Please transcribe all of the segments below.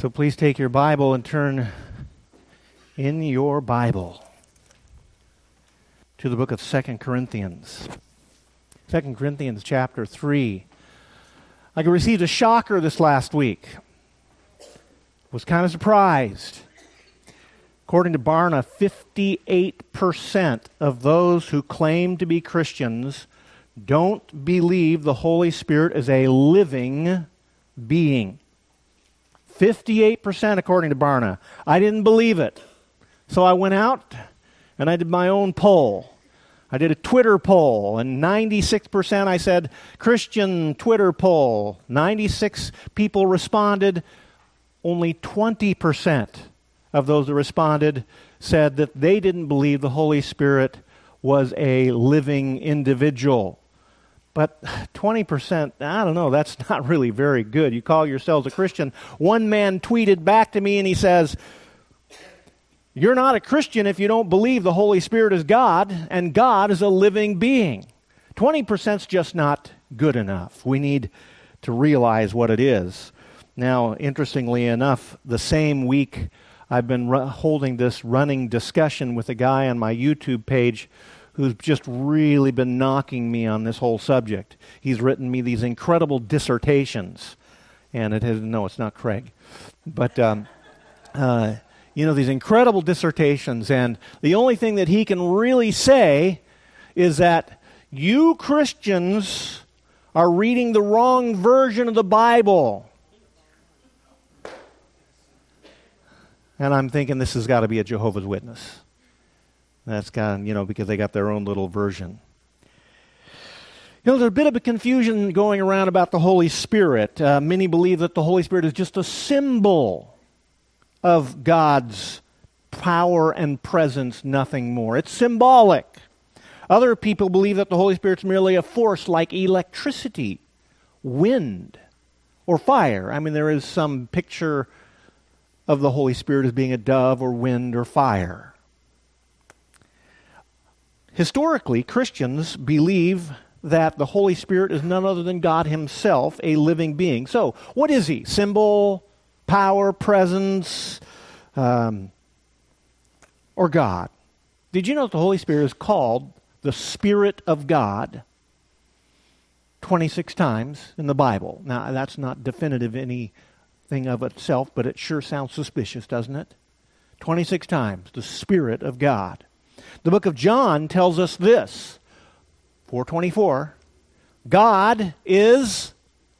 So please take your Bible and turn in your Bible to the book of 2 Corinthians. 2 Corinthians chapter 3. I received a shocker this last week. Was kind of surprised. According to Barna, 58% of those who claim to be Christians don't believe the Holy Spirit is a living being. 58% according to Barna. I didn't believe it. So I went out and I did my own poll. I did a Twitter poll, and 96% I said, Christian Twitter poll. 96 people responded. Only 20% of those that responded said that they didn't believe the Holy Spirit was a living individual. But 20%, I don't know, that's not really very good. You call yourselves a Christian. One man tweeted back to me and he says, you're not a Christian if you don't believe the Holy Spirit is God and God is a living being. 20% is just not good enough. We need to realize what it is. Now, interestingly enough, the same week I've been holding this running discussion with a guy on my YouTube page who's just really been knocking me on this whole subject. He's written me these incredible dissertations, and it's not Craig, but these incredible dissertations, and the only thing that he can really say is that you Christians are reading the wrong version of the Bible. And I'm thinking this has got to be a Jehovah's Witness. That's got, because they got their own little version. There's a bit of a confusion going around about the Holy Spirit. Many believe that the Holy Spirit is just a symbol of God's power and presence, nothing more. It's symbolic. Other people believe that the Holy Spirit's merely a force like electricity, wind, or fire. There is some picture of the Holy Spirit as being a dove or wind or fire. Historically, Christians believe that the Holy Spirit is none other than God Himself, a living being. So, what is He? Symbol, power, presence, or God? Did you know that the Holy Spirit is called the Spirit of God 26 times in the Bible? Now, that's not definitive anything of itself, but it sure sounds suspicious, doesn't it? 26 times, the Spirit of God. The book of John tells us this, 4:24, God is,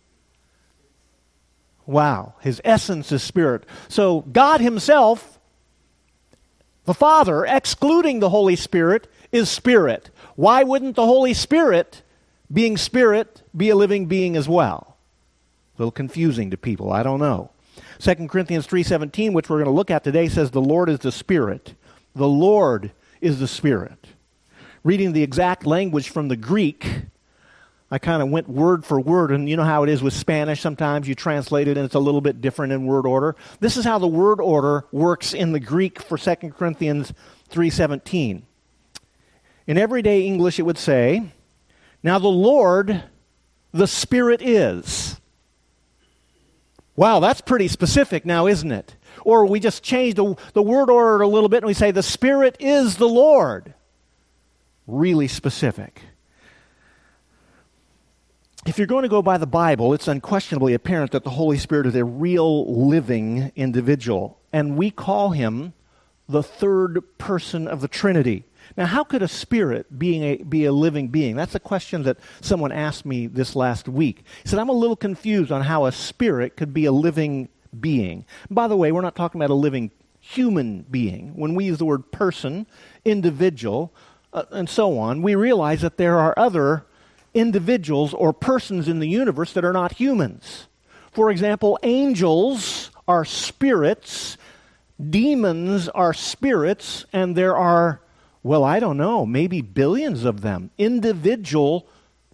His essence is Spirit. So God Himself, the Father, excluding the Holy Spirit, is Spirit. Why wouldn't the Holy Spirit, being Spirit, be a living being as well? A little confusing to people, I don't know. 2 Corinthians 3:17, which we're going to look at today, says the Lord is the Spirit. The Lord is the Spirit. Reading the exact language from the Greek, I kind of went word for word, and you know how it is with Spanish. Sometimes you translate it and it's a little bit different in word order. This is how the word order works in the Greek for 2 Corinthians 3:17. In everyday English it would say, now the Lord, the Spirit is. Wow, that's pretty specific now, isn't it? Or we just change the word order a little bit and we say, the Spirit is the Lord. Really specific. If you're going to go by the Bible, it's unquestionably apparent that the Holy Spirit is a real living individual. And we call Him the third person of the Trinity. Now, how could a spirit be a living being? That's a question that someone asked me this last week. He said, I'm a little confused on how a spirit could be a living being. By the way, we're not talking about a living human being. When we use the word person, individual, and so on, we realize that there are other individuals or persons in the universe that are not humans. For example, angels are spirits, demons are spirits, and there are, maybe billions of them. Individuals,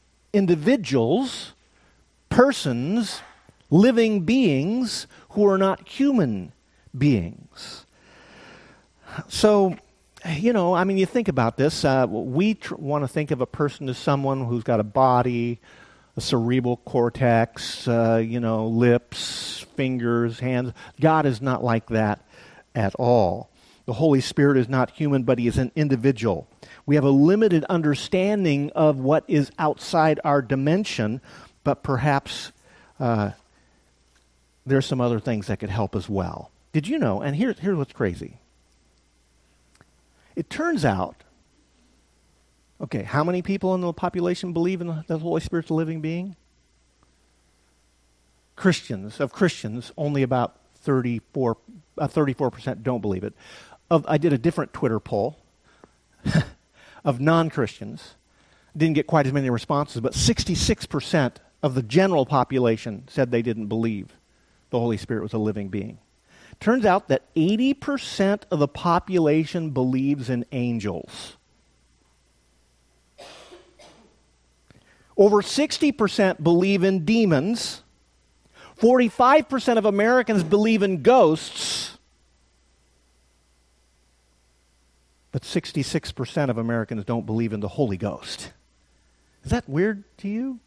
persons, living beings who are not human beings. So, you think about this. We want to think of a person as someone who's got a body, the cerebral cortex, lips, fingers, hands. God is not like that at all. The Holy Spirit is not human, but he is an individual. We have a limited understanding of what is outside our dimension, but perhaps there's some other things that could help as well. Did you know, and here's what's crazy. It turns out, okay, how many people in the population believe in the Holy Spirit's a living being? Of Christians, only about 34% don't believe it. I did a different Twitter poll of non-Christians. Didn't get quite as many responses, but 66% of the general population said they didn't believe the Holy Spirit was a living being. Turns out that 80% of the population believes in angels. Over 60% believe in demons. 45% of Americans believe in ghosts. But 66% of Americans don't believe in the Holy Ghost. Is that weird to you?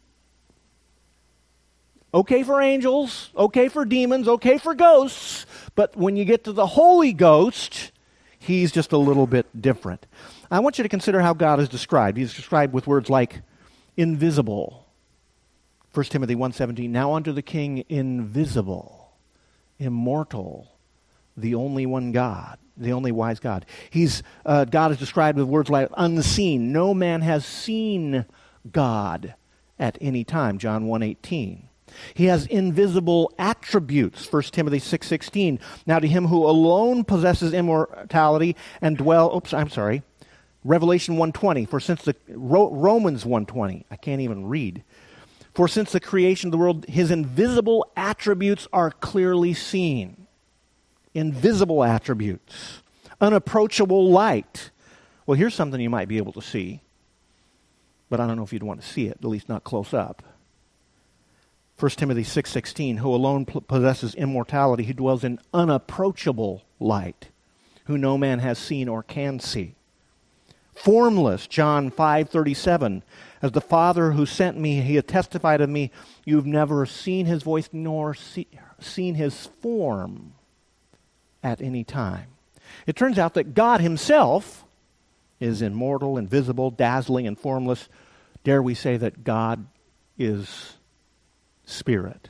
Okay for angels, okay for demons, okay for ghosts, but when you get to the Holy Ghost, he's just a little bit different. I want you to consider how God is described. He's described with words like invisible. 1 Timothy 1:17, now unto the King invisible, immortal, the only one God, the only wise God. God is described with words like unseen. No man has seen God at any time, John 1:18. He has invisible attributes, 1 Timothy 6:16. Now to him who alone possesses immortality and Revelation 1:20. For since Romans 1:20, I can't even read. For since the creation of the world, his invisible attributes are clearly seen. Invisible attributes. Unapproachable light. Well, here's something you might be able to see, but I don't know if you'd want to see it, at least not close up. 1 Timothy 6:16, who alone possesses immortality, who dwells in unapproachable light, who no man has seen or can see. Formless, John 5:37, as the Father who sent me, he hath testified of me, you've never seen his voice nor seen his form at any time. It turns out that God himself is immortal, invisible, dazzling, and formless. Dare we say that God is Spirit?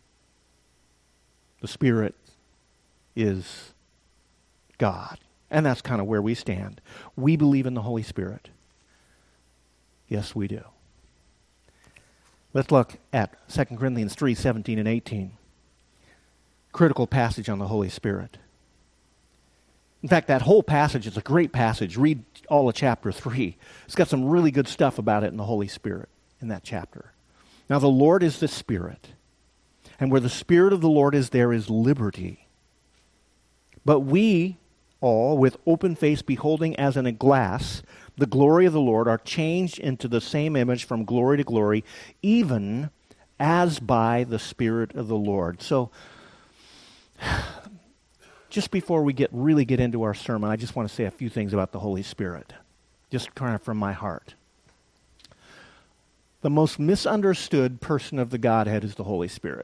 The Spirit is God. And that's kind of where we stand. We believe in the Holy Spirit. Yes, we do. Let's look at 2 Corinthians 3:17 and 18. Critical passage on the Holy Spirit. In fact, that whole passage is a great passage. Read all of chapter 3. It's got some really good stuff about it in the Holy Spirit in that chapter. Now, the Lord is the Spirit, and where the Spirit of the Lord is, there is liberty. But we all, with open face, beholding as in a glass the glory of the Lord, are changed into the same image from glory to glory, even as by the Spirit of the Lord. So, just before we really get into our sermon, I just want to say a few things about the Holy Spirit, just kind of from my heart. The most misunderstood person of the Godhead is the Holy Spirit.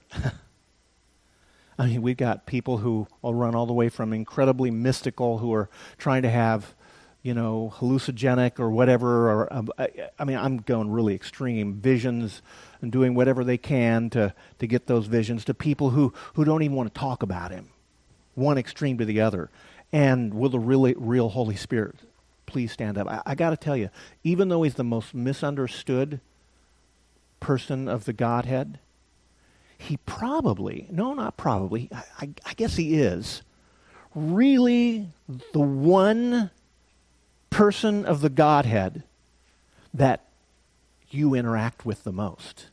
I mean, we've got people who will run all the way from incredibly mystical, who are trying to have, hallucinogenic or whatever, or I'm going really extreme, visions and doing whatever they can to get those visions, to people who don't even want to talk about him, one extreme to the other. And will the real Holy Spirit please stand up? I got to tell you, even though he's the most misunderstood person of the Godhead, he probably, no, not probably, I guess he is, really the one person of the Godhead that you interact with the most.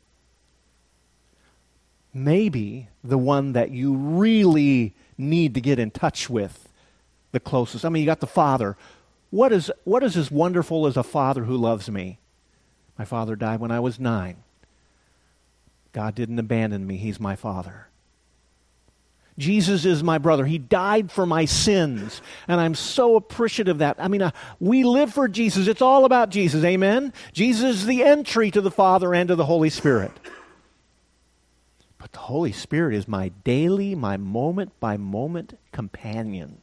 Maybe the one that you really need to get in touch with the closest. I mean, you got the Father. What is as wonderful as a father who loves me? My father died when I was 9. God didn't abandon me. He's my Father. Jesus is my brother. He died for my sins. And I'm so appreciative of that. I mean, we live for Jesus. It's all about Jesus. Amen? Jesus is the entry to the Father and to the Holy Spirit. But the Holy Spirit is my daily, my moment-by-moment companion.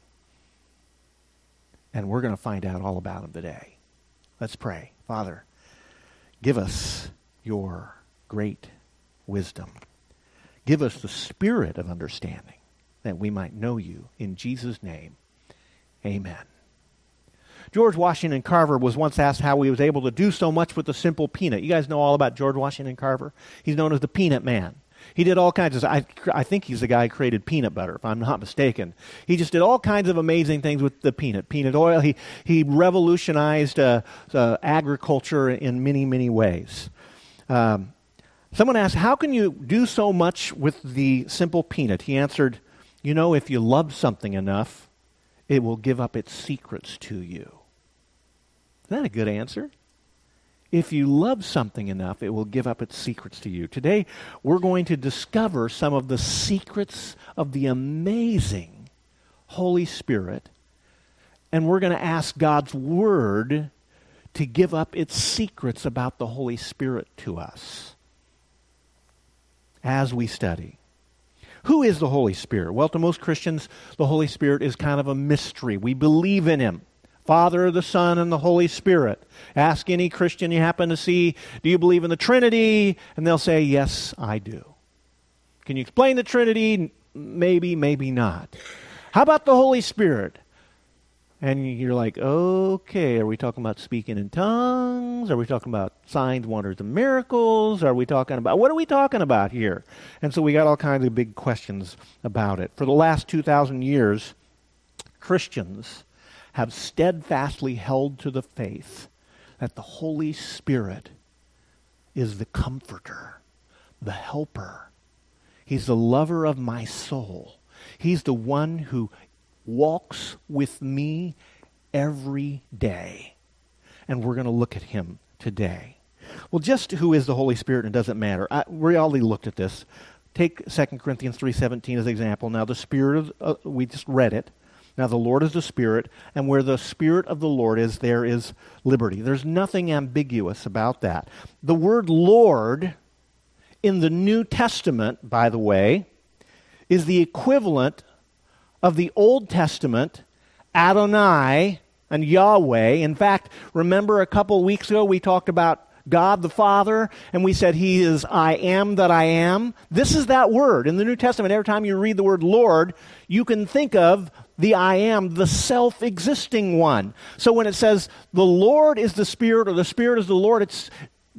And we're going to find out all about him today. Let's pray. Father, give us your great wisdom. Give us the spirit of understanding that we might know you. In Jesus' name, amen. George Washington Carver was once asked how he was able to do so much with a simple peanut. You guys know all about George Washington Carver? He's known as the Peanut Man. He did all kinds of, I think he's the guy who created peanut butter, if I'm not mistaken. He just did all kinds of amazing things with the peanut oil. He revolutionized agriculture in many, many ways. Someone asked, how can you do so much with the simple peanut? He answered, if you love something enough, it will give up its secrets to you. Isn't that a good answer? If you love something enough, it will give up its secrets to you. Today, we're going to discover some of the secrets of the amazing Holy Spirit, and we're going to ask God's Word to give up its secrets about the Holy Spirit to us as we study. Who is the Holy Spirit? Well, to most Christians, the Holy Spirit is kind of a mystery. We believe in Him. Father, the Son, and the Holy Spirit. Ask any Christian you happen to see, do you believe in the Trinity? And they'll say, yes, I do. Can you explain the Trinity? Maybe, maybe not. How about the Holy Spirit? And you're like, okay, are we talking about speaking in tongues? Are we talking about signs, wonders, and miracles? What are we talking about here? And so we got all kinds of big questions about it. For the last 2,000 years, Christians have steadfastly held to the faith that the Holy Spirit is the comforter, the helper. He's the lover of my soul. He's the one who walks with me every day. And we're going to look at him today. Well, just who is the Holy Spirit, it doesn't matter. We already looked at this. Take 2 Corinthians 3:17 as an example. Now the Spirit, we just read it. Now the Lord is the Spirit, and where the Spirit of the Lord is, there is liberty. There's nothing ambiguous about that. The word Lord in the New Testament, by the way, is the equivalent of the Old Testament Adonai and Yahweh. In fact, remember a couple weeks ago we talked about God the Father, and we said He is I am that I am. This is that word. In the New Testament, every time you read the word Lord, you can think of the I am, the self-existing one. So when it says the Lord is the Spirit or the Spirit is the Lord, it's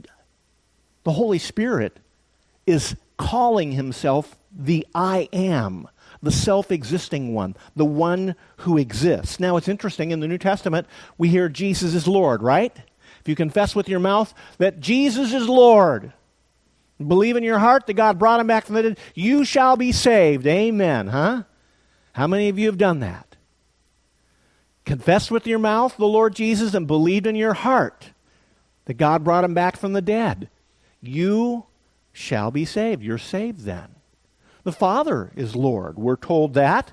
the Holy Spirit is calling Himself the I am, the self-existing one, the one who exists. Now it's interesting, in the New Testament, we hear Jesus is Lord, right? If you confess with your mouth that Jesus is Lord, believe in your heart that God brought Him back from the dead, you shall be saved. Amen, huh? How many of you have done that? Confessed with your mouth the Lord Jesus and believed in your heart that God brought Him back from the dead. You shall be saved. You're saved then. The Father is Lord. We're told that.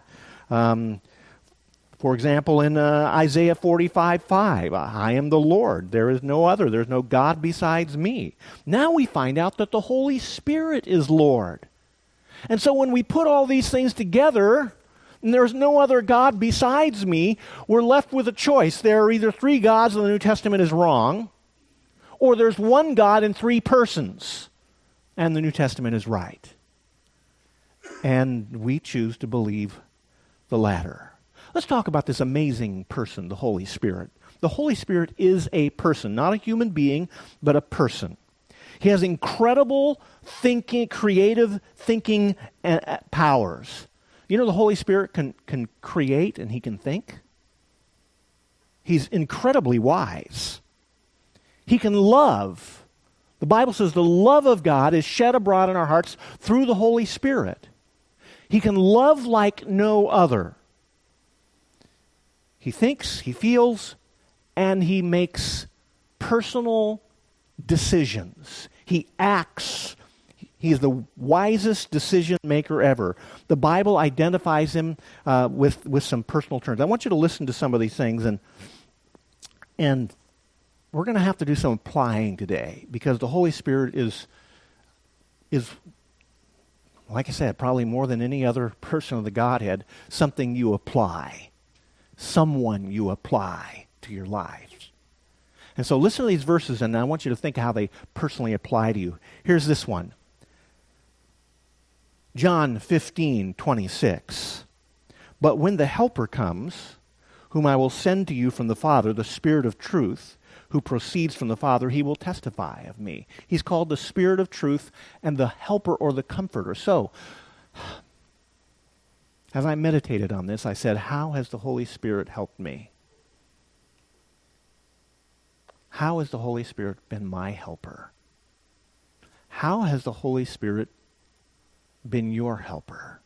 For example, in Isaiah 45:5, I am the Lord. There is no other. There's no God besides me. Now we find out that the Holy Spirit is Lord. And so when we put all these things together, and there's no other God besides me, we're left with a choice. There are either three gods and the New Testament is wrong, or there's one God in three persons, and the New Testament is right. And we choose to believe the latter. Let's talk about this amazing person, the Holy Spirit. The Holy Spirit is a person, not a human being, but a person. He has incredible thinking, creative thinking powers. You know, the Holy Spirit can create and He can think. He's incredibly wise. He can love. The Bible says the love of God is shed abroad in our hearts through the Holy Spirit. He can love like no other. He thinks, he feels, and he makes personal decisions. He acts He is the wisest decision maker ever. The Bible identifies him with some personal terms. I want you to listen to some of these things, and we're going to have to do some applying today, because the Holy Spirit is, like I said, probably more than any other person of the Godhead, something you apply, someone you apply to your life. And so listen to these verses, and I want you to think how they personally apply to you. Here's this one. John 15:26. But when the Helper comes, whom I will send to you from the Father, the Spirit of truth, who proceeds from the Father, he will testify of me. He's called the Spirit of truth and the Helper or the Comforter. So, as I meditated on this, I said, how has the Holy Spirit helped me? How has the Holy Spirit been my helper? How has the Holy Spirit been your helper?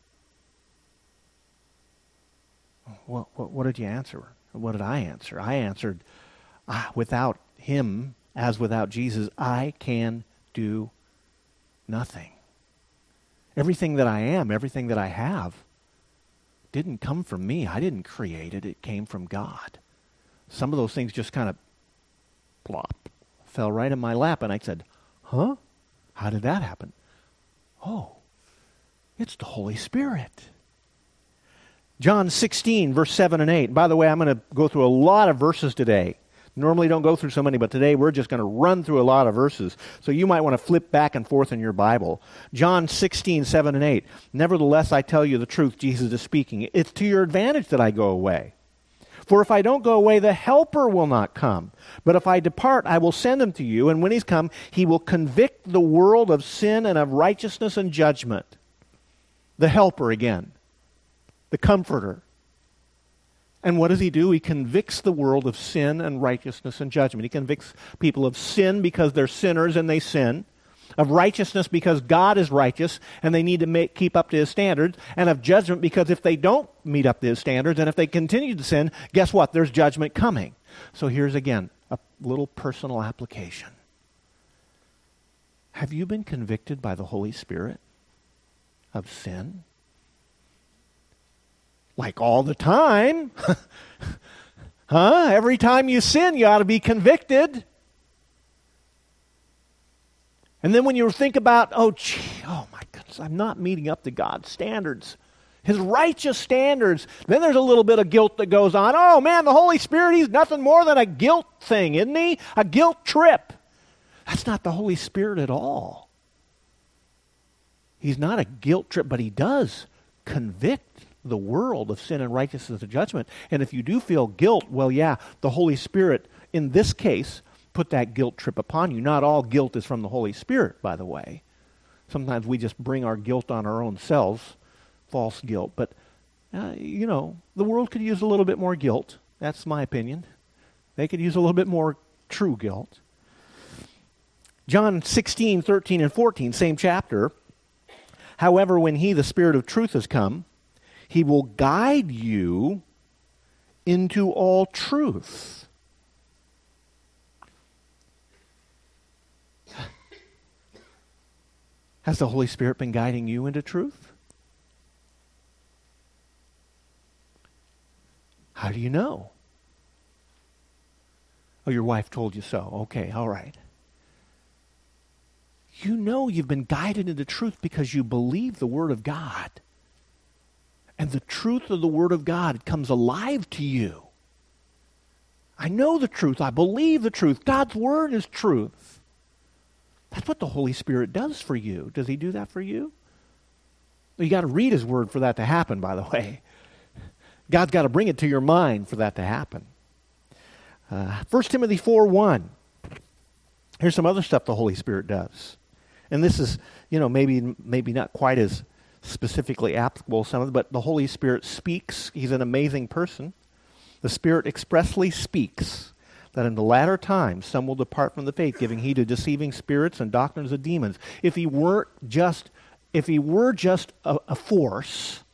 What did you answer? What did I answer? I answered, without him, as without Jesus, I can do nothing. Everything that I am, everything that I have, didn't come from me. I didn't create it. It came from God. Some of those things just kind of plop, fell right in my lap, and I said, huh? How did that happen? Oh, it's the Holy Spirit. John 16, verse 7 and 8. By the way, I'm going to go through a lot of verses today. Normally don't go through so many, but today we're just going to run through a lot of verses. So you might want to flip back and forth in your Bible. John 16, 7 and 8. Nevertheless, I tell you the truth, Jesus is speaking. It's to your advantage that I go away. For if I don't go away, the Helper will not come. But if I depart, I will send him to you. And when he's come, he will convict the world of sin and of righteousness and judgment. The Helper again. The Comforter. And what does he do? He convicts the world of sin and righteousness and judgment. He convicts people of sin because they're sinners and they sin. Of righteousness because God is righteous and they need to keep up to his standards. And of judgment because if they don't meet up to his standards and if they continue to sin, guess what? There's judgment coming. So here's again a little personal application. Have you been convicted by the Holy Spirit of sin? Like all the time. Huh? Every time you sin, you ought to be convicted. And then when you think about, oh my goodness, I'm not meeting up to God's standards, his righteous standards, then there's a little bit of guilt that goes on. Oh man, the Holy Spirit, he's nothing more than a guilt thing, isn't he? A guilt trip. That's not the Holy Spirit at all. He's not a guilt trip, but he does convict the world of sin and righteousness and judgment. And if you do feel guilt, well, yeah, the Holy Spirit, in this case, put that guilt trip upon you. Not all guilt is from the Holy Spirit, by the way. Sometimes we just bring our guilt on our own selves, false guilt. But, the world could use a little bit more guilt. That's my opinion. They could use a little bit more true guilt. John 16, 13, and 14, same chapter. However, when he, the Spirit of truth, has come, he will guide you into all truth. Has the Holy Spirit been guiding you into truth? How do you know? Oh, your wife told you so. Okay, all right. You know you've been guided into truth because you believe the Word of God. And the truth of the Word of God comes alive to you. I know the truth. I believe the truth. God's Word is truth. That's what the Holy Spirit does for you. Does he do that for you? You got to read his Word for that to happen, by the way. God's got to bring it to your mind for that to happen. 1 Timothy 4:1. Here's some other stuff the Holy Spirit does. And this is, maybe not quite as specifically applicable, but the Holy Spirit speaks. He's an amazing person. The Spirit expressly speaks that in the latter times some will depart from the faith, giving heed to deceiving spirits and doctrines of demons. If he were just a force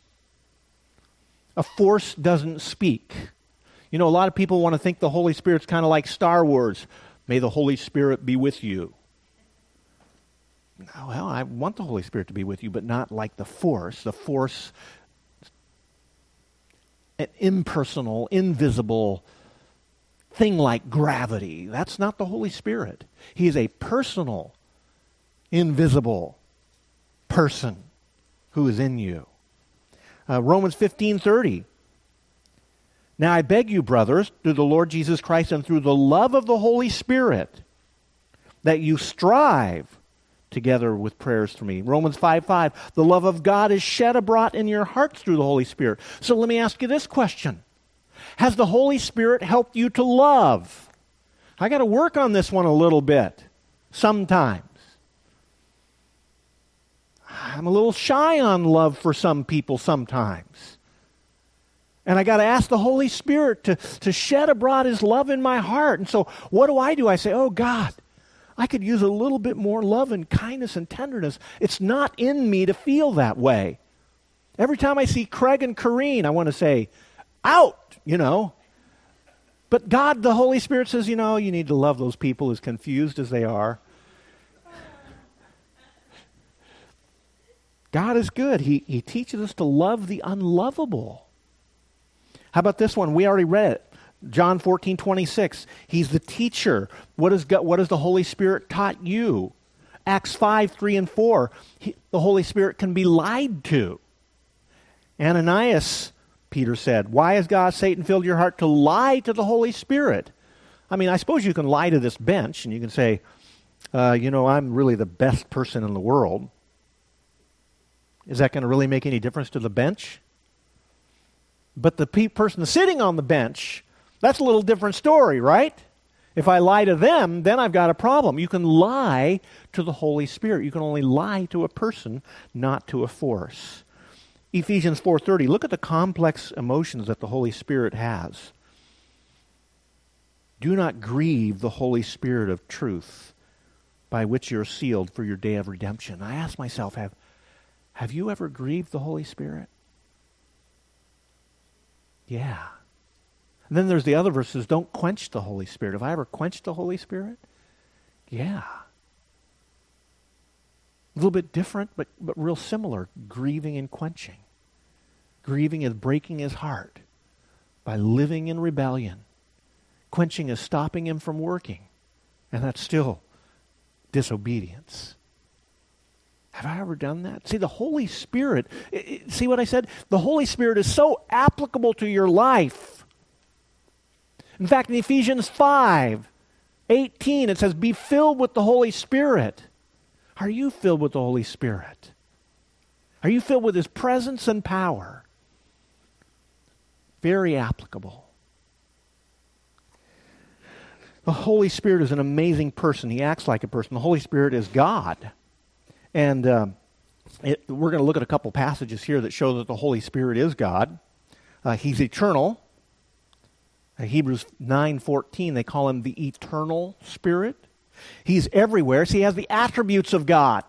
doesn't speak. A lot of people want to think the Holy Spirit's kind of like Star Wars. May the Holy Spirit be with you. Well, I want the Holy Spirit to be with you, but not like the force. The force, an impersonal, invisible thing like gravity. That's not the Holy Spirit. He is a personal, invisible person who is in you. Romans 15:30. Now I beg you, brothers, through the Lord Jesus Christ and through the love of the Holy Spirit, that you strive together with prayers for me. Romans 5:5. The love of God is shed abroad in your hearts through the Holy Spirit. So let me ask you this question. Has the Holy Spirit helped you to love? I got to work on this one a little bit. Sometimes. I'm a little shy on love for some people sometimes. And I got to ask the Holy Spirit to shed abroad His love in my heart. And so what do? I say, oh God, I could use a little bit more love and kindness and tenderness. It's not in me to feel that way. Every time I see Craig and Corrine, I want to say, out, But God, the Holy Spirit says, you need to love those people as confused as they are. God is good. He teaches us to love the unlovable. How about this one? We already read it. John 14:26. He's the teacher. What has the Holy Spirit taught you? Acts 5:3 and 4. The Holy Spirit can be lied to. Ananias, Peter said, why has Satan filled your heart to lie to the Holy Spirit? I suppose you can lie to this bench and you can say, I'm really the best person in the world. Is that going to really make any difference to the bench? But the person sitting on the bench, that's a little different story, right? If I lie to them, then I've got a problem. You can lie to the Holy Spirit. You can only lie to a person, not to a force. Ephesians 4:30, look at the complex emotions that the Holy Spirit has. Do not grieve the Holy Spirit of truth, by which you're sealed for your day of redemption. I ask myself, have you ever grieved the Holy Spirit? Yeah. And then there's the other verses, don't quench the Holy Spirit. Have I ever quenched the Holy Spirit? Yeah. A little bit different, but real similar, grieving and quenching. Grieving is breaking his heart by living in rebellion. Quenching is stopping him from working. And that's still disobedience. Have I ever done that? See, the Holy Spirit, see what I said? The Holy Spirit is so applicable to your life. In fact, in Ephesians 5:18, it says, be filled with the Holy Spirit. Are you filled with the Holy Spirit? Are you filled with His presence and power? Very applicable. The Holy Spirit is an amazing person. He acts like a person. The Holy Spirit is God. And we're going to look at a couple passages here that show that the Holy Spirit is God. He's eternal. Hebrews 9:14, they call Him the eternal Spirit. He's everywhere. So He has the attributes of God.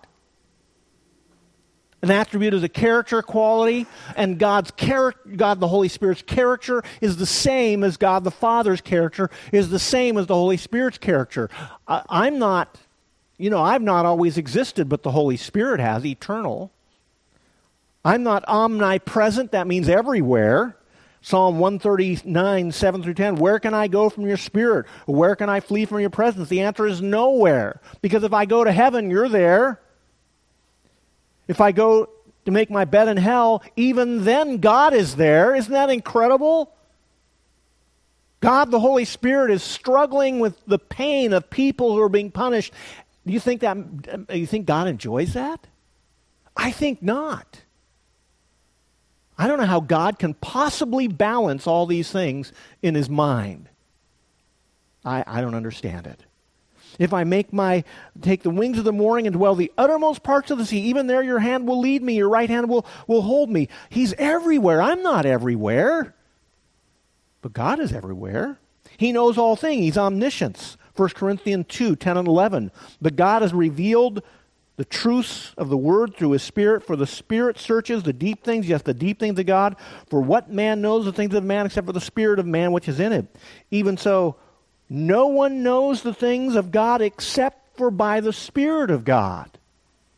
An attribute is a character quality, and God the Holy Spirit's character is the same as God the Father's character is the same as the Holy Spirit's character. I've not always existed, but the Holy Spirit has, eternal. I'm not omnipresent, that means everywhere. Psalm 139, 7 through 10, where can I go from your Spirit? Where can I flee from your presence? The answer is nowhere. Because if I go to heaven, you're there. If I go to make my bed in hell, even then God is there. Isn't that incredible? God, the Holy Spirit, is struggling with the pain of people who are being punished. Do you think God enjoys that? I think not. I don't know how God can possibly balance all these things in His mind. I don't understand it. If I take the wings of the morning and dwell the uttermost parts of the sea, even there your hand will lead me, your right hand will hold me. He's everywhere. I'm not everywhere. But God is everywhere. He knows all things. He's omniscience. 1 Corinthians 2, 10 and 11. But God has revealed the truths of the Word through His Spirit, for the Spirit searches the deep things, yes, the deep things of God. For what man knows the things of man except for the Spirit of man which is in him? Even so, no one knows the things of God except for by the Spirit of God.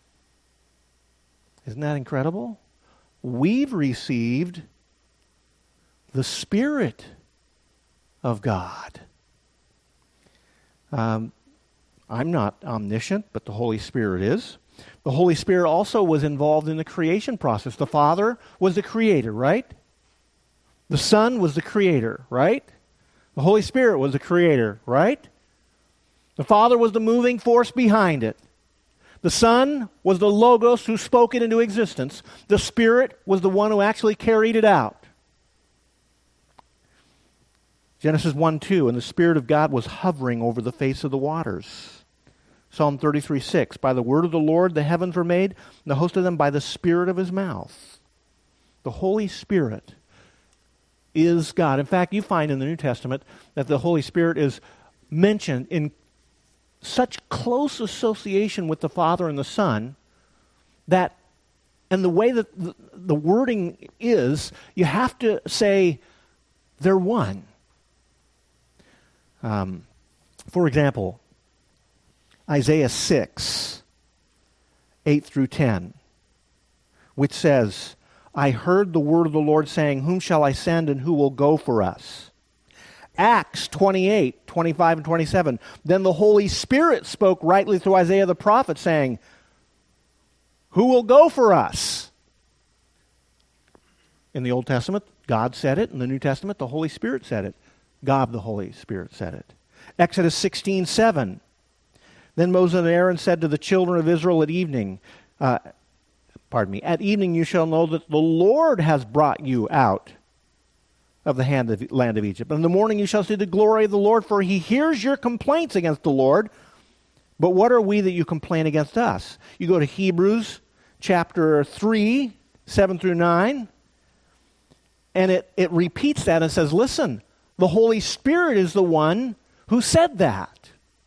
Isn't that incredible? We've received the Spirit of God. I'm not omniscient, but the Holy Spirit is. The Holy Spirit also was involved in the creation process. The Father was the creator, right? The Son was the creator, right? The Holy Spirit was the creator, right? The Father was the moving force behind it. The Son was the Logos who spoke it into existence. The Spirit was the one who actually carried it out. Genesis 1:2, and the Spirit of God was hovering over the face of the waters. Psalm 33:6, by the word of the Lord the heavens were made, and the host of them by the Spirit of His mouth. The Holy Spirit is God. In fact, you find in the New Testament that the Holy Spirit is mentioned in such close association with the Father and the Son that, and the way that the wording is, you have to say they're one. For example, Isaiah 6, 8 through 10, which says, I heard the word of the Lord saying, whom shall I send and who will go for us? Acts 28, 25 and 27, then the Holy Spirit spoke rightly through Isaiah the prophet, saying, who will go for us? In the Old Testament, God said it. In the New Testament, the Holy Spirit said it. God the Holy Spirit said it. Exodus 16:7. Then Moses and Aaron said to the children of Israel at evening you shall know that the Lord has brought you out of the land of Egypt. And in the morning you shall see the glory of the Lord, for He hears your complaints against the Lord. But what are we that you complain against us? You go to Hebrews chapter 3, 7 through 9, and it repeats that and says, listen, the Holy Spirit is the one who said that.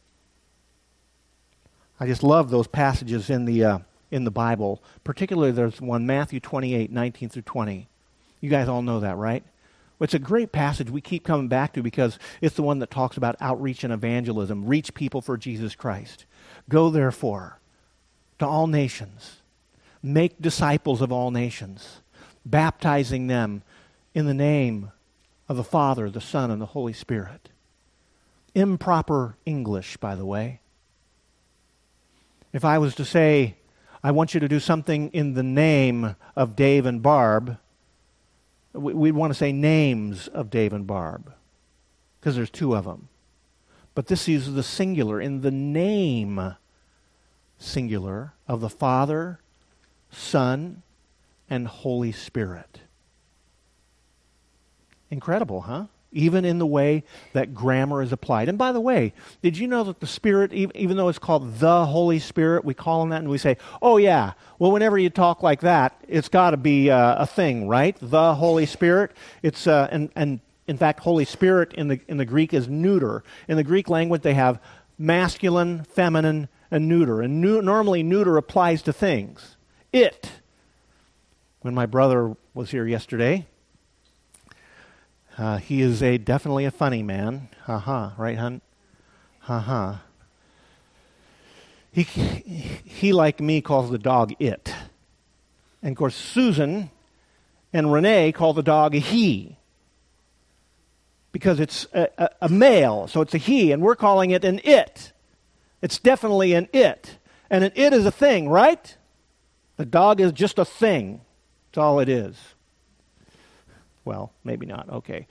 I just love those passages in the Bible. Particularly there's one, Matthew 28, 19 through 20. You guys all know that, right? It's a great passage we keep coming back to because it's the one that talks about outreach and evangelism. Reach people for Jesus Christ. Go therefore to all nations. Make disciples of all nations. Baptizing them in the name of the Father, the Son, and the Holy Spirit. Improper English, by the way. If I was to say, I want you to do something in the name of Dave and Barb, we'd want to say names of Dave and Barb, because there's two of them. But this uses the singular, in the name, singular, of the Father, Son, and Holy Spirit. Incredible, huh? Even in the way that grammar is applied. And by the way, did you know that the Spirit, even though it's called the Holy Spirit, we call Him that and we say, oh yeah, well whenever you talk like that, it's got to be a thing, right? The Holy Spirit. It's and in fact, Holy Spirit in the Greek is neuter. In the Greek language, they have masculine, feminine, and neuter. And normally neuter applies to things. It. When my brother was here yesterday, he is definitely a funny man. Right, hun? He, like me, calls the dog it. And of course, Susan and Renee call the dog a he. Because it's a male, so it's a he, and we're calling it an it. It's definitely an it. And an it is a thing, right? The dog is just a thing. That's all it is. Well, maybe not. Okay.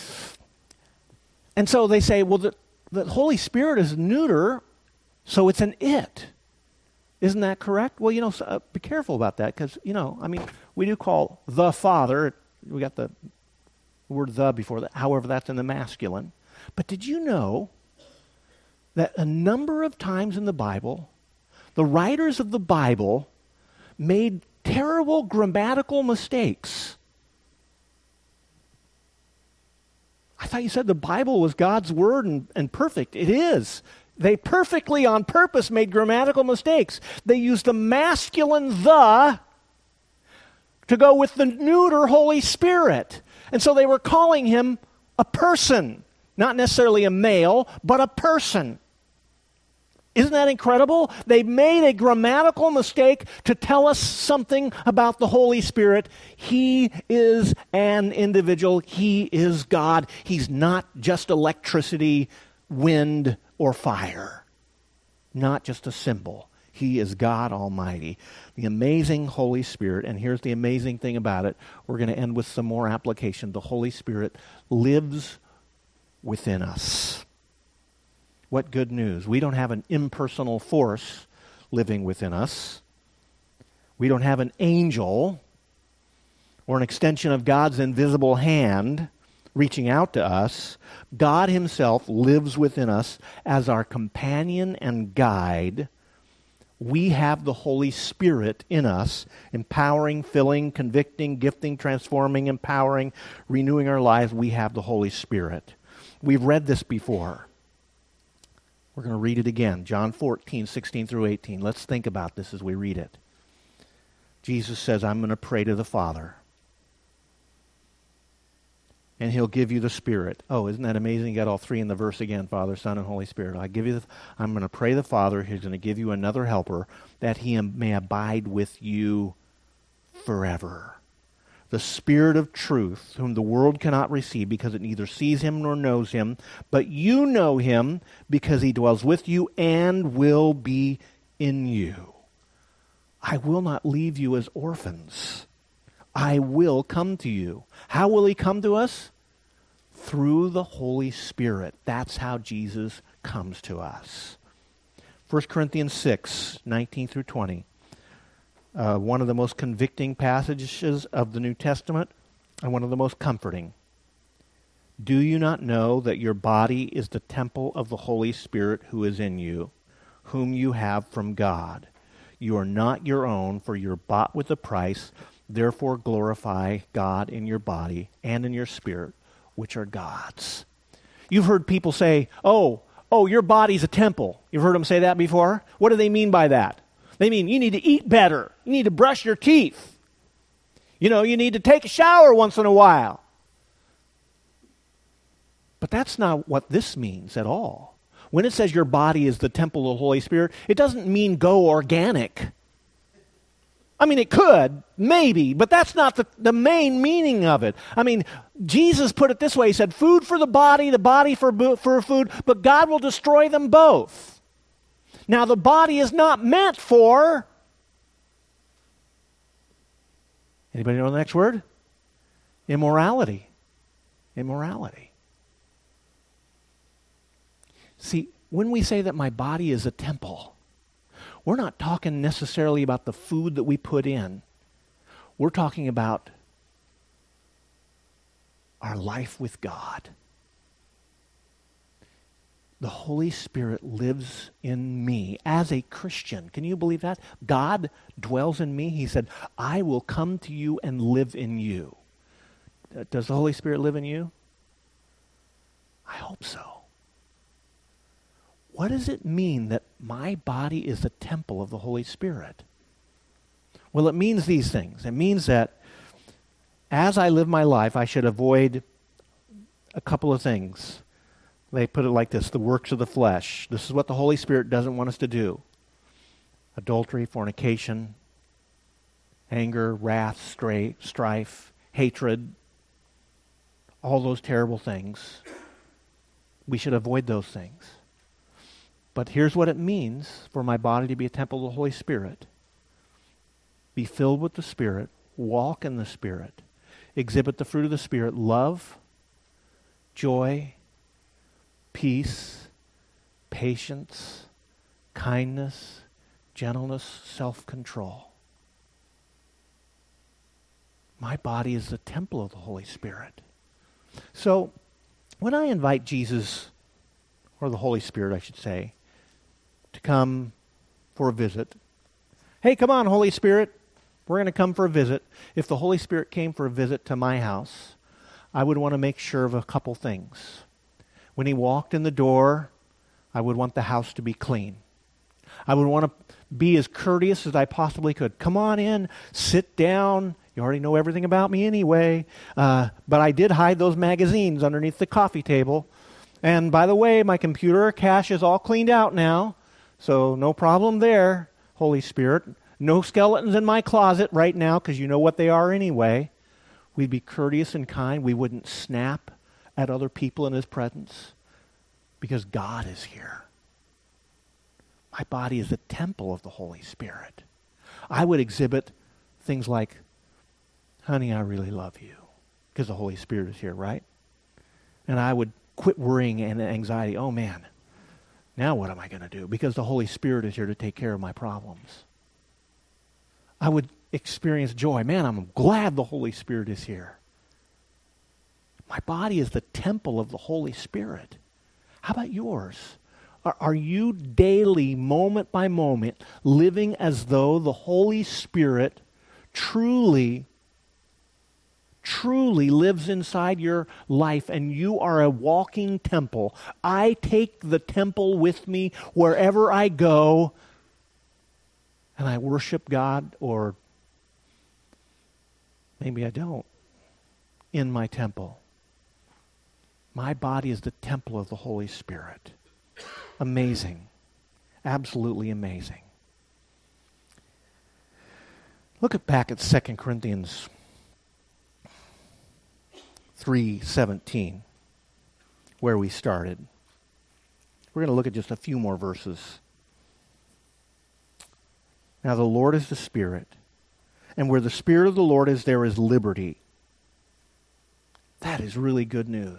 And so they say, well, the Holy Spirit is neuter, so it's an it. Isn't that correct? Well, be careful about that because, we do call the Father, we got the word the before that, however, that's in the masculine. But did you know that a number of times in the Bible, the writers of the Bible made terrible grammatical mistakes? I thought you said the Bible was God's word and perfect. It is. They perfectly on purpose made grammatical mistakes. They used the masculine the to go with the neuter Holy Spirit. And so they were calling Him a person. Not necessarily a male, but a person. Isn't that incredible? They made a grammatical mistake to tell us something about the Holy Spirit. He is an individual. He is God. He's not just electricity, wind, or fire. Not just a symbol. He is God Almighty, the amazing Holy Spirit. And here's the amazing thing about it. We're going to end with some more application. The Holy Spirit lives within us. What good news. We don't have an impersonal force living within us. We don't have an angel or an extension of God's invisible hand reaching out to us. God himself lives within us as our companion and guide. We have the Holy Spirit in us, empowering, filling, convicting, gifting, transforming, empowering, renewing our lives. We have the Holy Spirit. We've read this before. We're going to read it again. John 14, 16 through 18. Let's think about this as we read it. Jesus says, I'm going to pray to the Father. And he'll give you the Spirit. Oh, isn't that amazing? You got all three in the verse again, Father, Son, and Holy Spirit. I'm going to pray the Father. He's going to give you another helper that he may abide with you forever. The Spirit of truth, whom the world cannot receive because it neither sees him nor knows him, but you know him because he dwells with you and will be in you. I will not leave you as orphans. I will come to you. How will he come to us? Through the Holy Spirit. That's how Jesus comes to us. 1 Corinthians 6, 19 through 20. One of the most convicting passages of the New Testament and one of the most comforting. Do you not know that your body is the temple of the Holy Spirit who is in you, whom you have from God? You are not your own, for you're bought with a price. Therefore glorify God in your body and in your spirit, which are God's. You've heard people say, oh, your body's a temple. You've heard them say that before? What do they mean by that? They mean you need to eat better. You need to brush your teeth. You need to take a shower once in a while. But that's not what this means at all. When it says your body is the temple of the Holy Spirit, it doesn't mean go organic. I mean, it could, maybe, but that's not the main meaning of it. I mean, Jesus put it this way. He said, food for the body for food, but God will destroy them both. Now, the body is not meant for... Anybody know the next word? Immorality. Immorality. See, when we say that my body is a temple, we're not talking necessarily about the food that we put in. We're talking about our life with God. The Holy Spirit lives in me as a Christian. Can you believe that? God dwells in me. He said, I will come to you and live in you. Does the Holy Spirit live in you? I hope so. What does it mean that my body is the temple of the Holy Spirit? Well, it means these things. It means that as I live my life, I should avoid a couple of things. They put it like this, the works of the flesh. This is what the Holy Spirit doesn't want us to do. Adultery, fornication, anger, wrath, strife, hatred, all those terrible things. We should avoid those things. But here's what it means for my body to be a temple of the Holy Spirit. Be filled with the Spirit, walk in the Spirit, exhibit the fruit of the Spirit, love, joy, peace, patience, kindness, gentleness, self-control. My body is the temple of the Holy Spirit. So, when I invite Jesus, or the Holy Spirit, I should say, to come for a visit, hey, come on, Holy Spirit, we're going to come for a visit. If the Holy Spirit came for a visit to my house, I would want to make sure of a couple things. When he walked in the door, I would want the house to be clean. I would want to be as courteous as I possibly could. Come on in, sit down. You already know everything about me anyway. But I did hide those magazines underneath the coffee table. And by the way, my computer cache is all cleaned out now. So no problem there, Holy Spirit. No skeletons in my closet right now because you know what they are anyway. We'd be courteous and kind. We wouldn't snap at other people in His presence because God is here. My body is the temple of the Holy Spirit. I would exhibit things like, honey, I really love you, because the Holy Spirit is here, right? And I would quit worrying and anxiety. Oh, man, now what am I going to do? Because the Holy Spirit is here to take care of my problems. I would experience joy. Man, I'm glad the Holy Spirit is here. My body is the temple of the Holy Spirit. How about yours? Are you daily, moment by moment, living as though the Holy Spirit truly lives inside your life and you are a walking temple? I take the temple with me wherever I go and I worship God, or maybe I don't, in my temple. My body is the temple of the Holy Spirit. Amazing. Absolutely amazing. Look back at 2 Corinthians 3:17, where we started. We're going to look at just a few more verses. Now the Lord is the Spirit, and where the Spirit of the Lord is, there is liberty. That is really good news.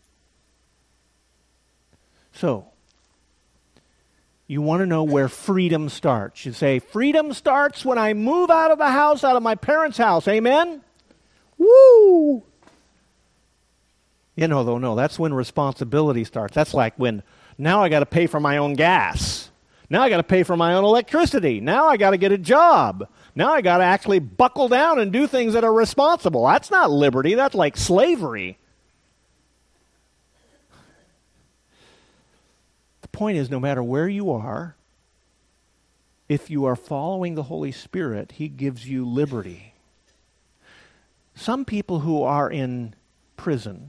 So, you want to know where freedom starts. You say, freedom starts when I move out of the house, out of my parents' house. Amen? Woo! You know, though, no, that's when responsibility starts. That's like when, now I got to pay for my own gas. Now I got to pay for my own electricity. Now I got to get a job. Now I got to actually buckle down and do things that are responsible. That's not liberty. That's like slavery. The point is, no matter where you are, if you are following the Holy Spirit, He gives you liberty. Some people who are in prison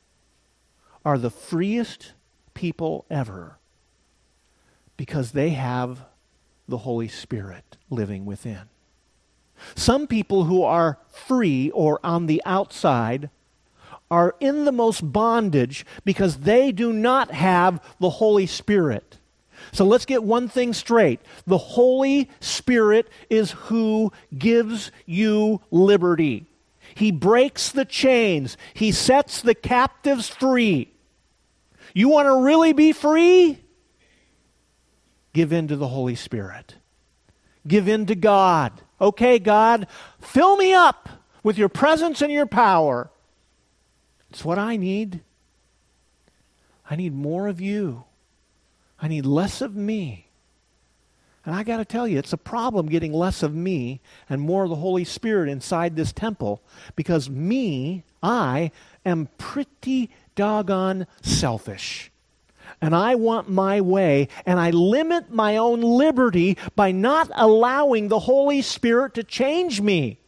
are the freest people ever because they have the Holy Spirit living within. Some people who are free or on the outside are in the most bondage because they do not have the Holy Spirit. So let's get one thing straight. The Holy Spirit is who gives you liberty. He breaks the chains. He sets the captives free. You want to really be free? Give in to the Holy Spirit. Give in to God. Okay, God, fill me up with your presence and your power. It's what I need. I need more of you. I need less of me. And I got to tell you, it's a problem getting less of me and more of the Holy Spirit inside this temple, because I am pretty doggone selfish. And I want my way, and I limit my own liberty by not allowing the Holy Spirit to change me.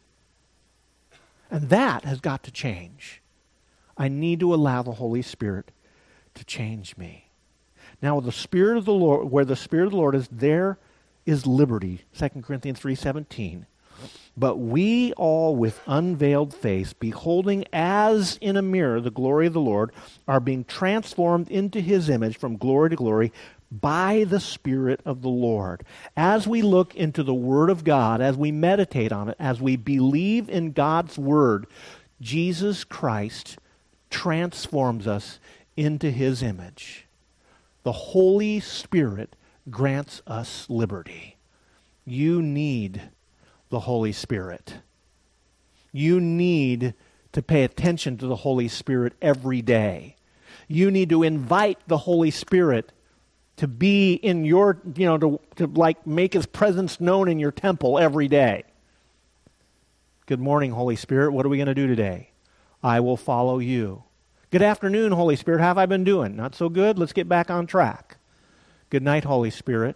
And that has got to change. I need to allow the Holy Spirit to change me. Now, the Spirit of the Lord, where the Spirit of the Lord is, there is liberty. 2 Corinthians 3:17. But we all with unveiled face, beholding as in a mirror the glory of the Lord, are being transformed into His image from glory to glory by the Spirit of the Lord. As we look into the Word of God, as we meditate on it, as we believe in God's Word, Jesus Christ transforms us into His image. The Holy Spirit grants us liberty. You need the Holy Spirit. You need to pay attention to the Holy Spirit every day. You need to invite the Holy Spirit to be in your, to like make His presence known in your temple every day. Good morning, Holy Spirit. What are we going to do today? I will follow you. Good afternoon, Holy Spirit. How have I been doing? Not so good? Let's get back on track. Good night, Holy Spirit.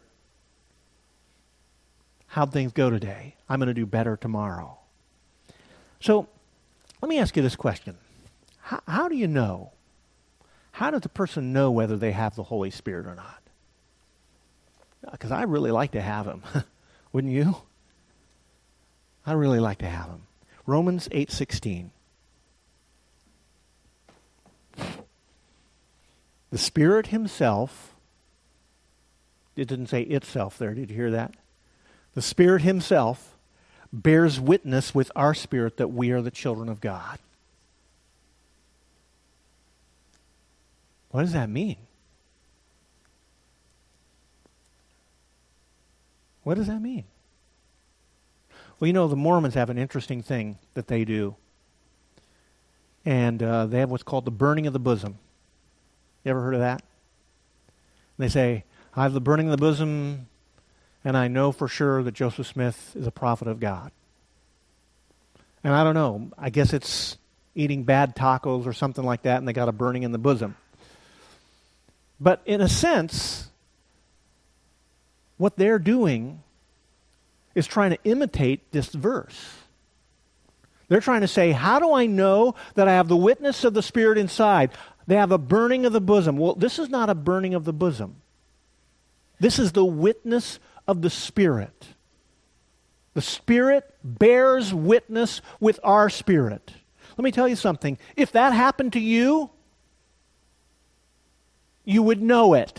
How'd things go today? I'm going to do better tomorrow. So, let me ask you this question. How do you know? How does a person know whether they have the Holy Spirit or not? Because I really like to have him. Wouldn't you? I really like to have him. Romans 8:16. The Spirit himself, it didn't say itself there, did you hear that? The Spirit himself bears witness with our spirit that we are the children of God. What does that mean? What does that mean? Well, you know, the Mormons have an interesting thing that they do. And they have what's called the burning of the bosom. You ever heard of that? They say, I have the burning of the bosom, and I know for sure that Joseph Smith is a prophet of God. And I don't know, I guess it's eating bad tacos or something like that, and they got a burning in the bosom. But in a sense, what they're doing is trying to imitate this verse. They're trying to say, how do I know that I have the witness of the Spirit inside? They have a burning of the bosom. Well, this is not a burning of the bosom. This is the witness of the Spirit. The Spirit bears witness with our spirit. Let me tell you something. If that happened to you, you would know it.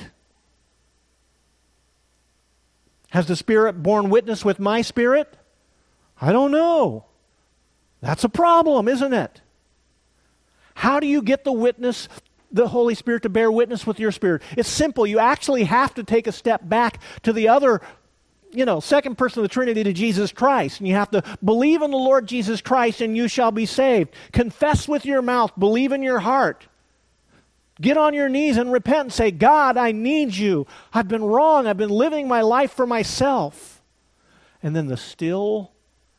Has the Spirit borne witness with my spirit? I don't know. That's a problem, isn't it? How do you get the witness, the Holy Spirit to bear witness with your spirit? It's simple. You actually have to take a step back to the other, second person of the Trinity, to Jesus Christ. And you have to believe in the Lord Jesus Christ and you shall be saved. Confess with your mouth. Believe in your heart. Get on your knees and repent and say, God, I need you. I've been wrong. I've been living my life for myself. And then the still,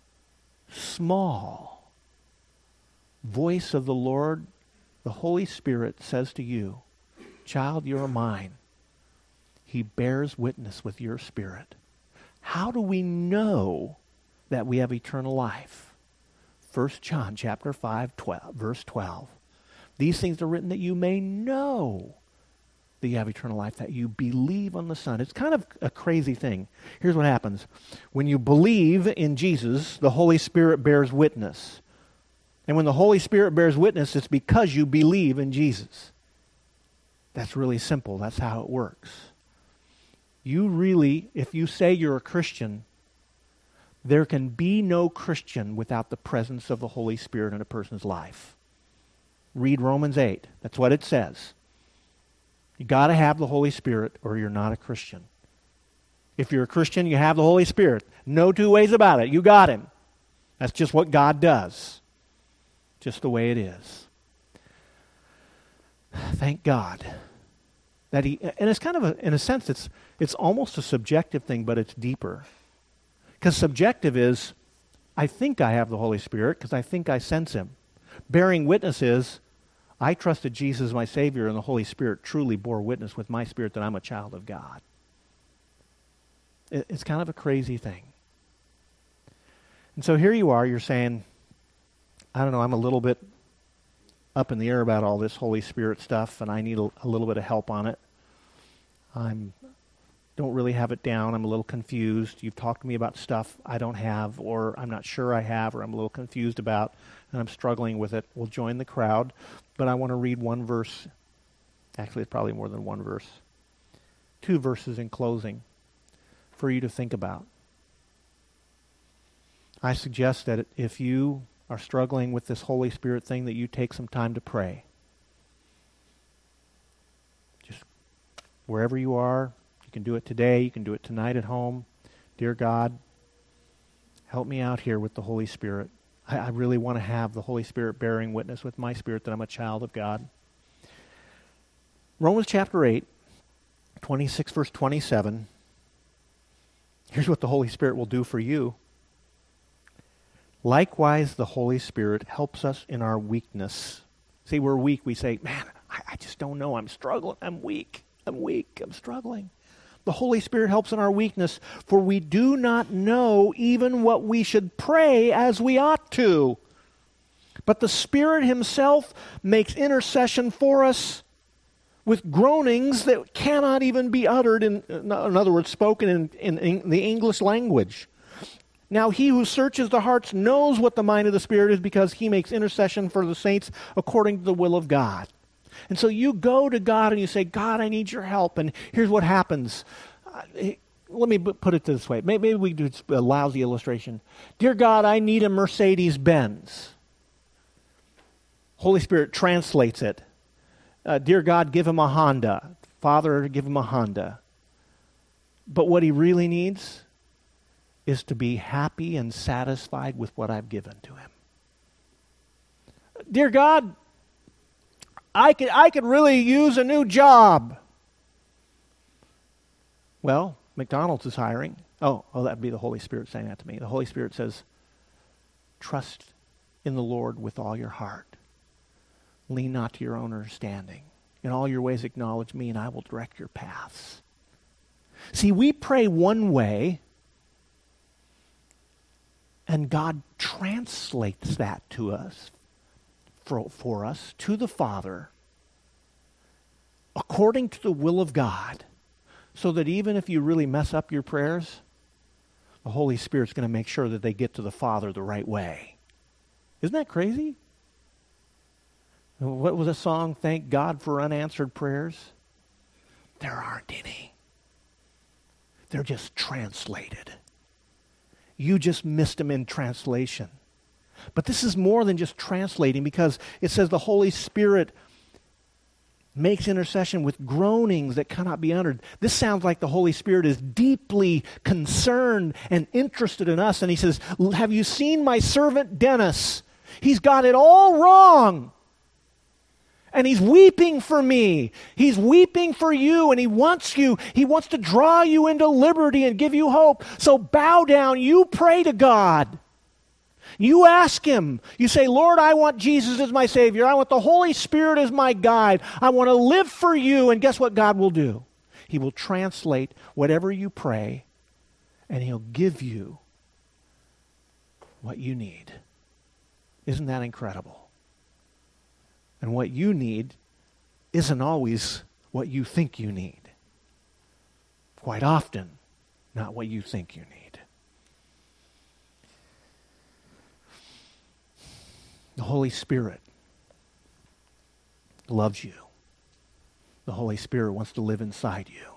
small voice of the Lord, the Holy Spirit, says to you, child, you're mine. He bears witness with your spirit. How do we know that we have eternal life? 1 John chapter 5, verse 12. These things are written that you may know that you have eternal life, that you believe on the Son. It's kind of a crazy thing. Here's what happens. When you believe in Jesus, the Holy Spirit bears witness. And when the Holy Spirit bears witness, it's because you believe in Jesus. That's really simple. That's how it works. You really, if you say you're a Christian, there can be no Christian without the presence of the Holy Spirit in a person's life. Read Romans 8. That's what it says. You got to have the Holy Spirit or you're not a Christian. If you're a Christian, you have the Holy Spirit. No two ways about it. You got Him. That's just what God does. Just the way it is. Thank God that He, and it's kind of in a sense, it's almost a subjective thing, but it's deeper. Because subjective is, I think I have the Holy Spirit because I think I sense Him. Bearing witness is, I trusted Jesus as my Savior, and the Holy Spirit truly bore witness with my spirit that I'm a child of God. It's kind of a crazy thing. And so here you are, you're saying, I don't know, I'm a little bit up in the air about all this Holy Spirit stuff, and I need a little bit of help on it. Don't really have it down. I'm a little confused. You've talked to me about stuff I don't have, or I'm not sure I have, or I'm a little confused about, and I'm struggling with it. We'll join the crowd, but I want to read one verse. Actually, it's probably more than one verse. 2 verses in closing for you to think about. I suggest that if you are struggling with this Holy Spirit thing, that you take some time to pray. Just wherever you are, you can do it today, you can do it tonight at home. Dear God, help me out here with the Holy Spirit. I really want to have the Holy Spirit bearing witness with my spirit that I'm a child of God. Romans chapter 8, 26 verse 27. Here's what the Holy Spirit will do for you. Likewise, the Holy Spirit helps us in our weakness. See, we're weak. We say, man, I just don't know. I'm struggling. I'm weak. I'm struggling. The Holy Spirit helps in our weakness, for we do not know even what we should pray as we ought to. But the Spirit Himself makes intercession for us with groanings that cannot even be uttered, in other words, spoken in the English language. Now he who searches the hearts knows what the mind of the Spirit is, because he makes intercession for the saints according to the will of God. And so you go to God and you say, God, I need your help. And here's what happens. Let me put it this way. Maybe we do a lousy illustration. Dear God, I need a Mercedes-Benz. Holy Spirit translates it. Dear God, give him a Honda. Father, give him a Honda. But what he really needs is to be happy and satisfied with what I've given to him. Dear God, I could really use a new job. Well, McDonald's is hiring. Oh, that'd be the Holy Spirit saying that to me. The Holy Spirit says, trust in the Lord with all your heart. Lean not to your own understanding. In all your ways acknowledge me, and I will direct your paths. See, we pray one way, and God translates that to us, for us, to the Father, according to the will of God, so that even if you really mess up your prayers, the Holy Spirit's going to make sure that they get to the Father the right way. Isn't that crazy? What was the song? Thank God for unanswered prayers. There aren't any. They're just translated. You just missed them in translation. But this is more than just translating, because it says the Holy Spirit makes intercession with groanings that cannot be uttered. This sounds like the Holy Spirit is deeply concerned and interested in us. And he says, have you seen my servant Dennis? He's got it all wrong. And he's weeping for me. He's weeping for you, and he wants you. He wants to draw you into liberty and give you hope. So bow down. You pray to God. You ask him. You say, Lord, I want Jesus as my Savior. I want the Holy Spirit as my guide. I want to live for you. And guess what God will do? He will translate whatever you pray, and he'll give you what you need. Isn't that incredible? And what you need isn't always what you think you need. Quite often, not what you think you need. The Holy Spirit loves you. The Holy Spirit wants to live inside you.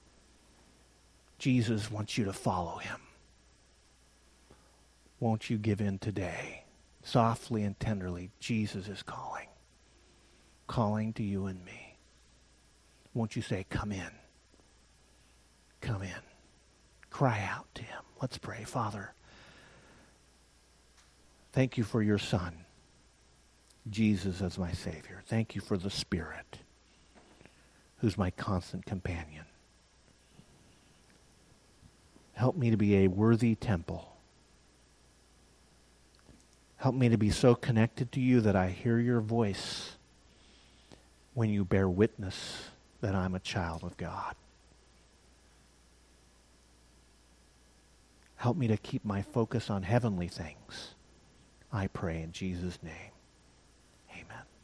Jesus wants you to follow him. Won't you give in today? Softly and tenderly, Jesus is calling to you and me. Won't you say, come in? Come in. Cry out to him. Let's pray. Father, thank you for your Son, Jesus as my Savior. Thank you for the Spirit, who's my constant companion. Help me to be a worthy temple. Help me to be so connected to you that I hear your voice when you bear witness that I'm a child of God. Help me to keep my focus on heavenly things. I pray in Jesus' name. Amen.